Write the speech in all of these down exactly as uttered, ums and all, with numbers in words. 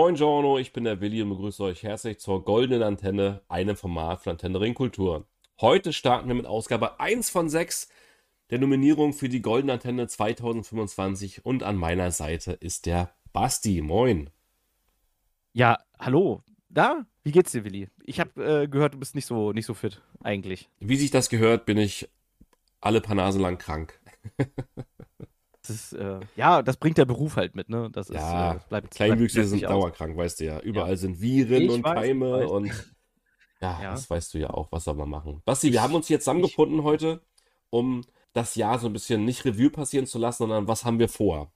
Buongiorno, ich bin der Willi und begrüße euch herzlich zur Goldenen Antenne, einem Format von Antenne Ringkultur. Heute starten wir mit Ausgabe eins von sechs der Nominierung für die Goldene Antenne zweitausendfünfundzwanzig und an meiner Seite ist der Basti. Moin. Ja, hallo. Da? Wie geht's dir, Willi? Ich habe äh, gehört, du bist nicht so, nicht so fit, eigentlich. Wie sich das gehört, bin ich alle paar Nasen lang krank. Das ist, äh, ja, das bringt der Beruf halt mit, ne? Das ist, äh, Ja, das bleibt, Kleinwüchsige bleibt sind nicht aus. dauerkrank, weißt du ja. Überall Ja. sind Viren Ich und weiß, ich Keime weiß. und ja, Ja. das weißt du ja auch, was soll man machen. Basti, wir Ich- haben uns hier ich- zusammengefunden heute, um das Jahr so ein bisschen nicht Revue passieren zu lassen, sondern was haben wir vor?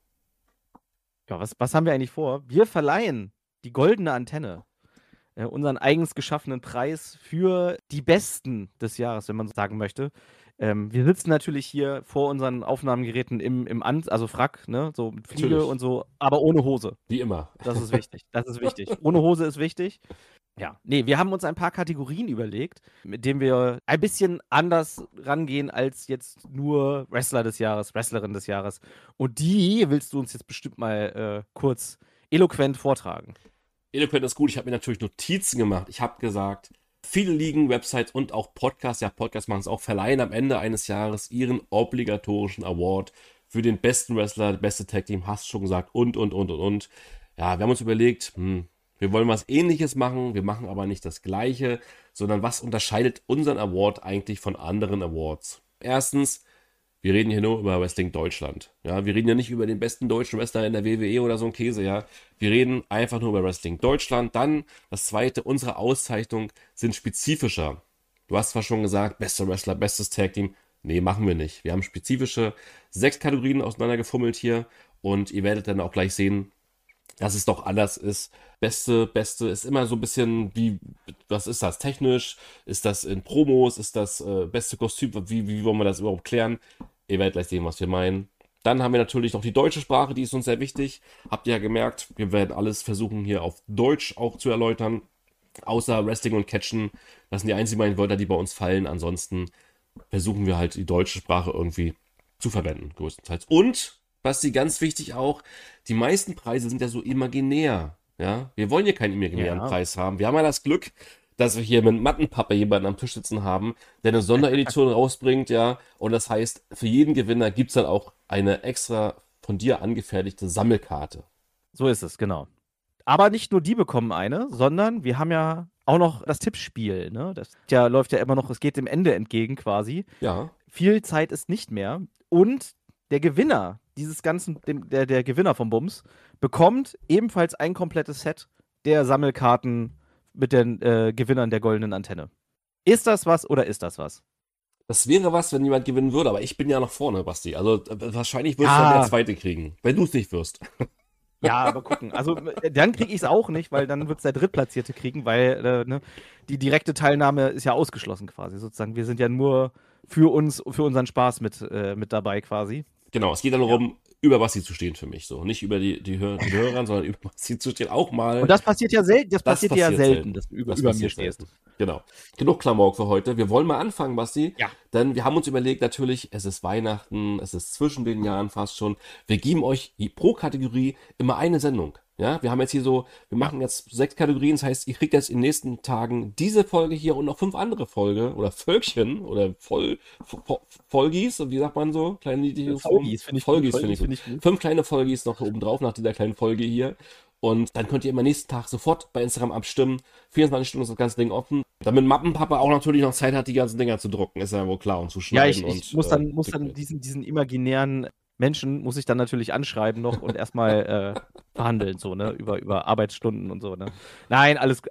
Ja, was, was haben wir eigentlich vor? Wir verleihen die Goldene Antenne, äh, unseren eigens geschaffenen Preis für die Besten des Jahres, wenn man so sagen möchte. Ähm, wir sitzen natürlich hier vor unseren Aufnahmegeräten im, im An also Frack, ne? So mit Fliege Natürlich. und so, aber ohne Hose. Wie immer. Das ist wichtig. Das ist wichtig. Ohne Hose ist wichtig. Ja, nee, wir haben uns ein paar Kategorien überlegt, mit denen wir ein bisschen anders rangehen als jetzt nur Wrestler des Jahres, Wrestlerin des Jahres. Und die willst du uns jetzt bestimmt mal äh, kurz eloquent vortragen. Eloquent ist gut. Ich habe mir natürlich Notizen gemacht. Ich habe gesagt, viele Ligen, Websites und auch Podcasts, ja, Podcasts machen es auch, verleihen am Ende eines Jahres ihren obligatorischen Award für den besten Wrestler, beste Tag Team, hast schon gesagt, und, und, und, und, und. Ja, wir haben uns überlegt, hm, wir wollen was Ähnliches machen, wir machen aber nicht das Gleiche, sondern was unterscheidet unseren Award eigentlich von anderen Awards? Erstens, wir reden hier nur über Wrestling Deutschland. Ja, wir reden ja nicht über den besten deutschen Wrestler in der W W E oder so ein Käse, ja. Wir reden einfach nur über Wrestling Deutschland. Dann das zweite, unsere Auszeichnungen sind spezifischer. Du hast zwar schon gesagt, bester Wrestler, bestes Tag Team. Nee, machen wir nicht. Wir haben spezifische sechs Kategorien auseinandergefummelt hier und ihr werdet dann auch gleich sehen, dass es doch anders ist. Beste, beste ist immer so ein bisschen wie, was ist das technisch? Ist das in Promos? Ist das äh, beste Kostüm? Wie, wie wollen wir das überhaupt klären? Ihr werdet gleich sehen, was wir meinen. Dann haben wir natürlich noch die deutsche Sprache, die ist uns sehr wichtig. Habt ihr ja gemerkt, wir werden alles versuchen hier auf Deutsch auch zu erläutern. Außer Wrestling und Catchen. Das sind die einzigen beiden Wörter, die bei uns fallen. Ansonsten versuchen wir halt die deutsche Sprache irgendwie zu verwenden, größtenteils. Und, was die ganz wichtig auch, die meisten Preise sind ja so imaginär. Ja, wir wollen ja keinen imaginären Ja. Preis haben. Wir haben ja das Glück, dass wir hier mit Mattenpappe jemanden am Tisch sitzen haben, der eine Sonderedition rausbringt, ja. Und das heißt, für jeden Gewinner gibt es dann auch eine extra von dir angefertigte Sammelkarte. So ist es, genau. Aber nicht nur die bekommen eine, sondern wir haben ja auch noch das Tippspiel, ne? Das ja, läuft ja immer noch, es geht dem Ende entgegen quasi. Ja, Viel Zeit ist nicht mehr. Und der Gewinner dieses ganzen, dem, der, der Gewinner vom Bums, bekommt ebenfalls ein komplettes Set der Sammelkarten mit den äh, Gewinnern der Goldenen Antenne. Ist das was oder ist das was? das wäre was, wenn jemand gewinnen würde, aber ich bin ja noch vorne, Basti. Also äh, wahrscheinlich wirst du Ja. dann der Zweite kriegen, wenn du es nicht wirst. Ja, aber gucken. Also äh, dann kriege ich es auch nicht, weil dann wird es der Drittplatzierte kriegen, weil äh, ne, die direkte Teilnahme ist ja ausgeschlossen quasi sozusagen. Wir sind ja nur für uns, für unseren Spaß mit, äh, mit dabei quasi. Genau, es geht dann darum, über Basti zu stehen für mich. So, nicht über die, die, Hör die Hörer, sondern über Basti zu stehen. Auch mal. Und das passiert ja selten, das, Das passiert ja passiert selten, selten. dass du über, Das über mir passiert stehst. selten. Genau. Genug Klamauk für heute. Wir wollen mal anfangen, Basti. Ja. Denn wir haben uns überlegt, natürlich, es ist Weihnachten, es ist zwischen den Jahren fast schon. Wir geben euch pro Kategorie immer eine Sendung. Ja, wir haben jetzt hier so, wir machen jetzt sechs Kategorien, das heißt, ihr kriegt jetzt in den nächsten Tagen diese Folge hier und noch fünf andere Folge oder Völkchen oder Voll, Vo- Folgis, wie sagt man so? Kleine niedliche Folgis finde ich gut, Folgis finde ich, Folgis gut. finde ich gut. Fünf kleine Folgis noch oben drauf nach dieser kleinen Folge hier. Und dann könnt ihr immer nächsten Tag sofort bei Instagram abstimmen. vierundzwanzig Stunden ist das ganze Ding offen. Damit Mappenpapa auch natürlich noch Zeit hat, die ganzen Dinger zu drucken, ist ja wohl klar, und zu Ja, schneiden. ich, ich und, muss dann, äh, muss dann dick- diesen, diesen imaginären Menschen muss ich dann natürlich anschreiben noch und erstmal äh, verhandeln, so, ne, über, über Arbeitsstunden und so, ne. Nein, alles,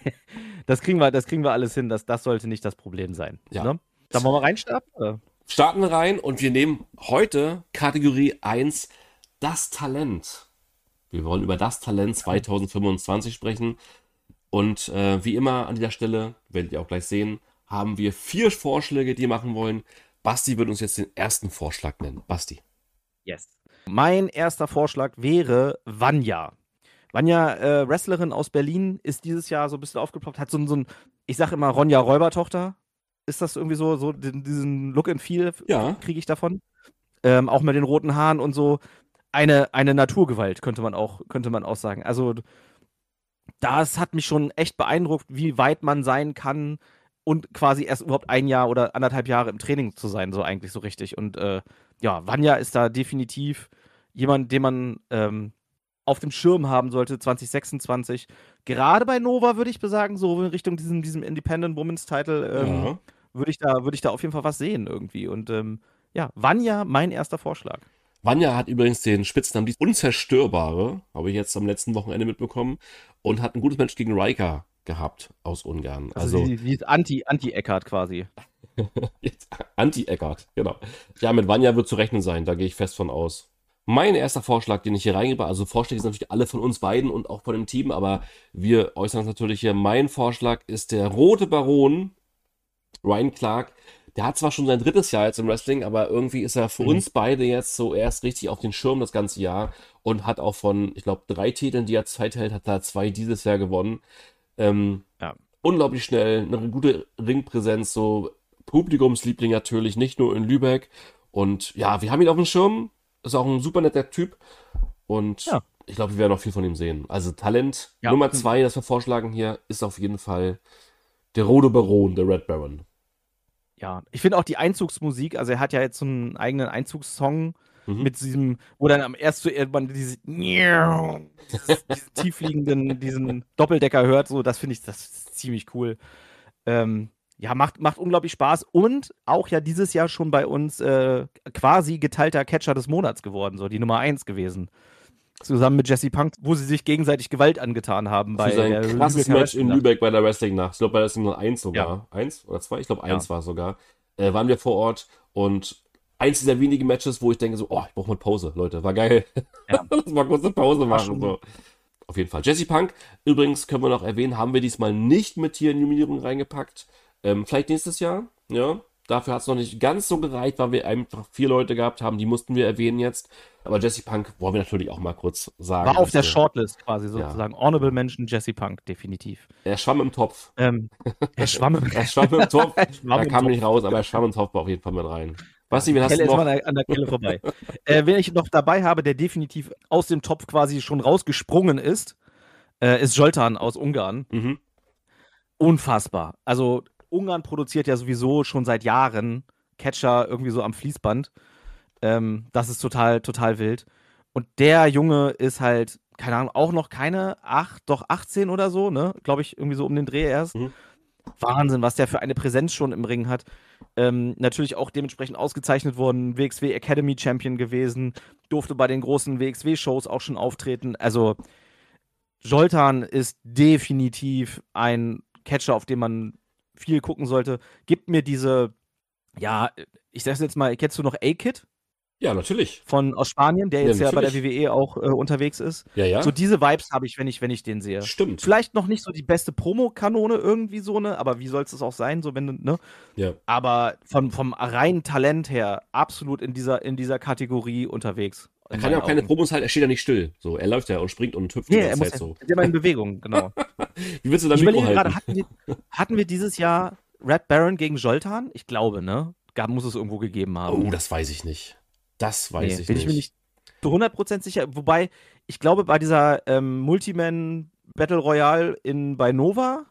das kriegen wir, das kriegen wir alles hin, das, das sollte nicht das Problem sein, Ja. ne. Dann wollen wir reinstarten, oder? Starten wir rein und wir nehmen heute Kategorie eins, das Talent. Wir wollen über das Talent zweitausendfünfundzwanzig sprechen. Und äh, wie immer an dieser Stelle, werdet ihr auch gleich sehen, haben wir vier Vorschläge, die wir machen wollen. Basti wird uns jetzt den ersten Vorschlag nennen. Basti. Yes. Mein erster Vorschlag wäre Vanya. Vanya, äh, Wrestlerin aus Berlin, ist dieses Jahr so ein bisschen aufgeploppt, hat so, ein- so ein, ich sag immer Ronja Räubertochter. Ist das irgendwie so, so den, diesen Look and Feel Ja. kriege ich davon? Ähm, auch mit den roten Haaren und so. Eine, eine Naturgewalt, könnte man auch, könnte man auch sagen. Also das hat mich schon echt beeindruckt, wie weit man sein kann und quasi erst überhaupt ein Jahr oder anderthalb Jahre im Training zu sein, so eigentlich so richtig. Und äh, ja, Vanja ist da definitiv jemand, den man ähm, auf dem Schirm haben sollte, zwanzig sechsundzwanzig. Gerade bei Nova würde ich besagen, so in Richtung diesem, diesem Independent Women's Title, ähm, Ja. würde ich, da, würd ich da auf jeden Fall was sehen irgendwie. Und ähm, ja, Vanja, mein erster Vorschlag. Vanja hat übrigens den Spitznamen die Unzerstörbare, habe ich jetzt am letzten Wochenende mitbekommen, und hat ein gutes Match gegen Raika gehabt aus Ungarn. Also, Also sie, sie ist Anti, Anti-Eckart quasi. jetzt Anti-Eckart, genau. Ja, mit Vanja wird zu rechnen sein, da gehe ich fest von aus. Mein erster Vorschlag, den ich hier reingebracht habe, also Vorschläge sind natürlich alle von uns beiden und auch von dem Team, aber wir äußern uns natürlich hier. Mein Vorschlag ist der Rote Baron, Ryan Clark. Der hat zwar schon sein drittes Jahr jetzt im Wrestling, aber irgendwie ist er für Mhm. uns beide jetzt so erst richtig auf den Schirm das ganze Jahr und hat auch von, ich glaube, drei Titeln, die er Zeit hält, hat er zwei dieses Jahr gewonnen. Ähm, Ja. Unglaublich schnell, eine gute Ringpräsenz, so Publikumsliebling natürlich, nicht nur in Lübeck. Und ja, wir haben ihn auf dem Schirm. Ist auch ein super netter Typ. Und Ja. ich glaube, wir werden auch viel von ihm sehen. Also Talent Ja. Nummer zwei, das wir vorschlagen hier, ist auf jeden Fall der Rote Baron, der Red Baron. Ja, ich finde auch die Einzugsmusik, also er hat ja jetzt so einen eigenen Einzugssong Mhm. mit diesem, wo dann am ersten man diese, dieses, diesen tiefliegenden, diesen Doppeldecker hört, so, das finde ich, das ist ziemlich cool. Ähm, ja, macht, macht unglaublich Spaß und auch ja dieses Jahr schon bei uns äh, quasi geteilter Catcher des Monats geworden, so die Nummer eins gewesen. Zusammen mit Jesse Punk, wo sie sich gegenseitig Gewalt angetan haben. Für bei sein der krasses Lübecker Match in Wrestling-Nacht. Lübeck bei der Wrestling-Nacht. Ich glaube, bei der Wrestling eins sogar. Eins oder zwei? Ich glaube, eins Ja. war es sogar. Äh, waren wir vor Ort und eins dieser wenigen Matches, wo ich denke so, oh, ich brauche mal Pause, Leute. War geil. Ja. Lass mal kurz eine Pause War machen. schon- So. Auf jeden Fall. Jesse Punk, übrigens können wir noch erwähnen, haben wir diesmal nicht mit hier in die Nominierung reingepackt. Ähm, vielleicht nächstes Jahr, ja. Dafür hat es noch nicht ganz so gereicht, weil wir einfach vier Leute gehabt haben, die mussten wir erwähnen jetzt. Aber Jesse Punk wollen wir natürlich auch mal kurz sagen. War auf dass der wir- Shortlist quasi sozusagen. Honorable Mention Jesse Punk, definitiv. Er schwamm im Topf. Ähm, er schwamm im Er schwamm im Topf. Er schwamm Er im kam Topf. nicht raus, aber er schwamm im Topf auf jeden Fall mit rein. Basti, wen hast Kelle du ist noch? mal an der Kelle vorbei. äh, wen ich noch dabei habe, der definitiv aus dem Topf quasi schon rausgesprungen ist, äh, ist Zoltan aus Ungarn. Mhm. Unfassbar. Also Ungarn produziert ja sowieso schon seit Jahren Catcher irgendwie so am Fließband. Ähm, das ist total, total wild. Und der Junge ist halt, keine Ahnung, auch noch keine acht, doch achtzehn oder so, ne? Glaube ich, irgendwie so um den Dreh erst. Mhm. Wahnsinn, was der für eine Präsenz schon im Ring hat. Ähm, natürlich auch dementsprechend ausgezeichnet worden, W X W Academy Champion gewesen, durfte bei den großen W X W-Shows auch schon auftreten. Also Zoltan ist definitiv ein Catcher, auf den man viel gucken sollte. Gibt mir diese, ja, ich sag's jetzt mal, kennst du noch A-Kid Ja, natürlich. von aus Spanien, der Ja, jetzt ja, bei der W natürlich. W E auch äh, unterwegs ist? Ja, ja. So diese Vibes habe ich, wenn ich, wenn ich den sehe. Stimmt. Vielleicht noch nicht so die beste Promo-Kanone irgendwie so, ne? Aber wie soll es auch sein, so wenn du, ne? Ja. Aber von, vom reinen Talent her absolut in dieser, in dieser Kategorie unterwegs. Er in kann ja auch meinen keine Augen. Promos halt, er steht ja nicht still. So, er läuft ja und springt und hüpft die Nee, er ganze muss Zeit ja, so. ist immer in Bewegung, genau. Wie willst du da Ich Mikro überlege gerade, halten? hatten wir, hatten wir dieses Jahr Red Baron gegen Zoltan? Ich glaube, ne? Gab, muss es irgendwo gegeben haben. Oh, das weiß ich nicht. Das weiß Nee, ich bin nicht. ich mir nicht zu hundert Prozent sicher. Wobei, ich glaube, bei dieser ähm, Multiman Battle Royale in, bei Nova,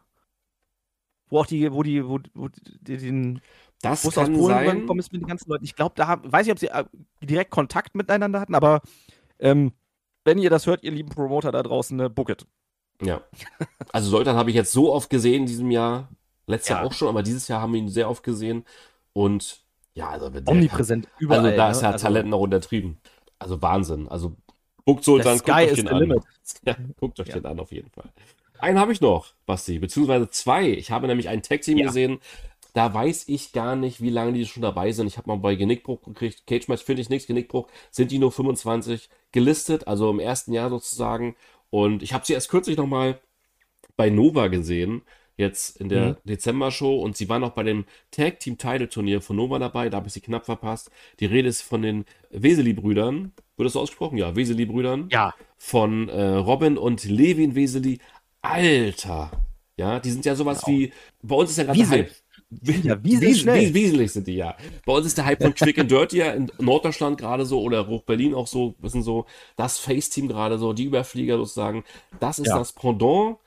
wo auch die, wo die, wo, wo die, den, Das wo es aus kann Polen sein. rübergekommen ist mit den ganzen Leuten. Ich glaube, da haben, weiß nicht, ob sie äh, direkt Kontakt miteinander hatten, aber ähm, wenn ihr das hört, ihr lieben Promoter da draußen, ne, book it. Ja. Also Soltan habe ich jetzt so oft gesehen in diesem Jahr. Letztes Ja. Jahr auch schon, aber dieses Jahr haben wir ihn sehr oft gesehen. Und ja, also der Omnipräsent überall. Also da ne? ist ja Also, Talent noch untertrieben. Also Wahnsinn. Also guckt Sultan, The guckt sky euch is den the an. limit. Ja, guckt euch Ja. den an auf jeden Fall. Einen habe ich noch, Basti, beziehungsweise zwei. Ich habe nämlich ein Tag-Team Ja. gesehen. Da weiß ich gar nicht, wie lange die schon dabei sind. Ich habe mal bei Genickbruch gekriegt. Cage-Match finde ich nichts. Genickbruch sind die nur fünfundzwanzig gelistet, also im ersten Jahr sozusagen. Und ich habe sie erst kürzlich nochmal bei Nova gesehen, jetzt in der Mhm. Dezember-Show. Und sie war noch bei dem Tag-Team-Title-Turnier von Nova dabei. Da habe ich sie knapp verpasst. Die Rede ist von den Weseli-Brüdern. Wird das so ausgesprochen? Ja, Weseli-Brüdern. Ja, Von äh, Robin und Levin Weseli. Alter! Ja, die sind ja sowas Genau. wie. Bei uns ist ja gerade der Wiesel. Hype. Ja, Wiesel schnell. Wies- Wieselig sind die, ja. Bei uns ist der Hype von Quick and Dirty ja in Norddeutschland gerade so oder Hoch-Berlin auch so, wissen so, das Face-Team gerade so, die Überflieger sozusagen. Das ist Ja. das Pendant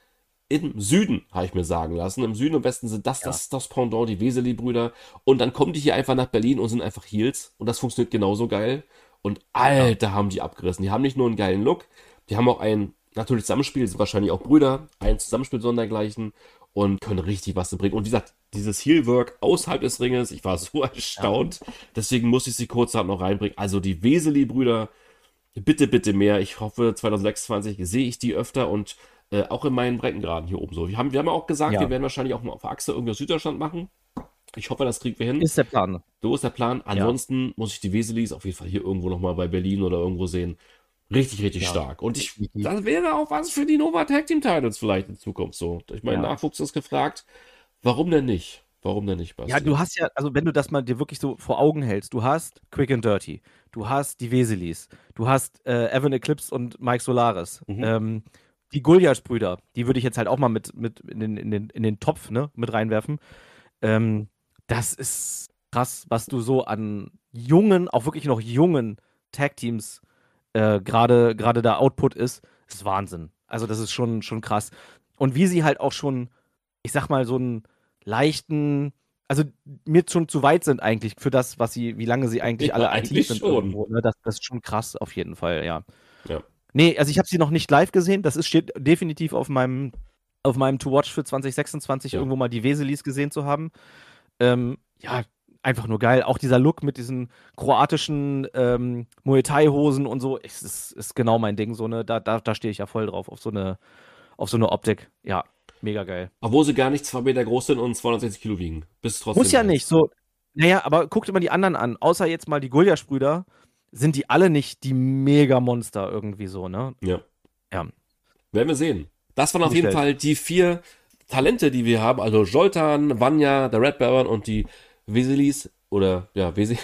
im Süden, habe ich mir sagen lassen. Im Süden und Westen sind das, Ja. das, das Pendant, die Weseli-Brüder. Und dann kommen die hier einfach nach Berlin und sind einfach Heels. Und das funktioniert genauso geil. Und Alter, haben die abgerissen. Die haben nicht nur einen geilen Look, die haben auch ein, natürlich Zusammenspiel, sind wahrscheinlich auch Brüder, ein Zusammenspiel sondergleichen und können richtig was bringen. Und wie gesagt, dieses Heel-Work außerhalb des Ringes, ich war so erstaunt. Deswegen musste ich sie kurzerhand noch reinbringen. Also die Weseli-Brüder, bitte, bitte mehr. Ich hoffe, zwanzig sechsundzwanzig sehe ich die öfter und äh, auch in meinen Breitengraden hier oben so. Wir haben, wir haben ja auch gesagt, Ja. wir werden wahrscheinlich auch mal auf der Achse irgendwie aus Süddeutschland machen. Ich hoffe, das kriegen wir hin. Ist der Plan. So ist der Plan. Ansonsten muss ich die Weselis auf jeden Fall hier irgendwo nochmal bei Berlin oder irgendwo sehen. Richtig, richtig Ja. stark. Und ich, das wäre auch was für die Nova Tag Team Titles vielleicht in Zukunft so. Ich meine, Ja. Nachwuchs ist gefragt. Warum denn nicht? Warum denn nicht, Basti? Ja, du hast ja, also wenn du das mal dir wirklich so vor Augen hältst, du hast Quick and Dirty, du hast die Weselis, du hast äh, Evan Eclipse und Mike Solaris, Mhm. ähm, die Gulliasch-Brüder, die würde ich jetzt halt auch mal mit, mit in, den, in, den, in den Topf, ne, mit reinwerfen. Ähm, das ist krass, was du so an jungen, auch wirklich noch jungen Tag-Teams äh, gerade gerade da Output ist, ist Wahnsinn. Also das ist schon, schon krass. Und wie sie halt auch schon, ich sag mal, so einen leichten, also mir schon zu weit sind eigentlich für das, was sie, wie lange sie eigentlich Ja, alle eigentlich aktiv sind. schon. Irgendwo, ne? das, das ist schon krass auf jeden Fall, ja. Ja. Nee, also ich habe sie noch nicht live gesehen. Das ist, steht definitiv auf meinem, auf meinem To-Watch für zwanzig sechsundzwanzig, Ja. irgendwo mal die Weselis gesehen zu haben. Ähm, ja, einfach nur geil. Auch dieser Look mit diesen kroatischen ähm, Muay Thai-Hosen und so, ist, ist, ist genau mein Ding. So, ne? Da, da, da stehe ich ja voll drauf, auf so eine, auf so eine Optik. Ja, mega geil. Obwohl sie gar nicht zwei Meter groß sind und zweihundertsechzig Kilo wiegen. Bis trotzdem Muss ja nice. nicht. So, naja, aber guck dir mal die anderen an. Außer jetzt mal die Gulliasch-Brüder, sind die alle nicht die Mega-Monster irgendwie so, ne? Ja. Ja. Werden wir sehen. Das waren auf jeden Bestellt. Fall die vier Talente, die wir haben. Also Joltan, Vanya, der Red Baron und die Weselis. Oder, ja, Wesel.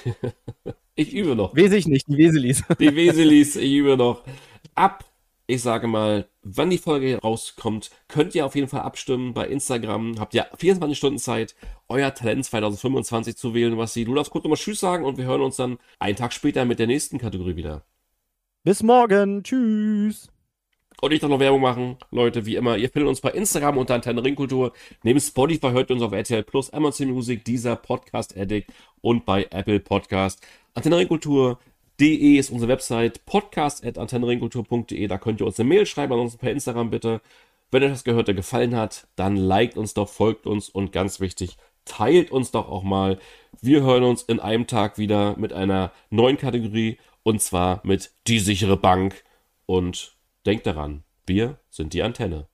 Ich übe noch. Weiß ich nicht, die Weselis. Die Weselis, ich übe noch. Ab, ich sage mal, wann die Folge rauskommt, könnt ihr auf jeden Fall abstimmen bei Instagram. Habt ihr vierundzwanzig Stunden Zeit, euer Talent zwanzig fünfundzwanzig zu wählen, was sie. Du darfst kurz nochmal Tschüss sagen und wir hören uns dann einen Tag später mit der nächsten Kategorie wieder. Bis morgen. Tschüss. Und ich darf noch Werbung machen, Leute, wie immer. Ihr findet uns bei Instagram unter Antenne Ringkultur. Neben Spotify hört ihr uns auf R T L Plus, Amazon Music, dieser Podcast Addict und bei Apple Podcast. Antenne Ringkultur punkt de ist unsere Website, podcast at antenne ringkultur punkt de. Da könnt ihr uns eine Mail schreiben, ansonsten per Instagram bitte. Wenn euch das Gehörte gefallen hat, dann liked uns doch, folgt uns und ganz wichtig, teilt uns doch auch mal. Wir hören uns in einem Tag wieder mit einer neuen Kategorie und zwar mit Die sichere Bank. Und denkt daran, wir sind die Antenne.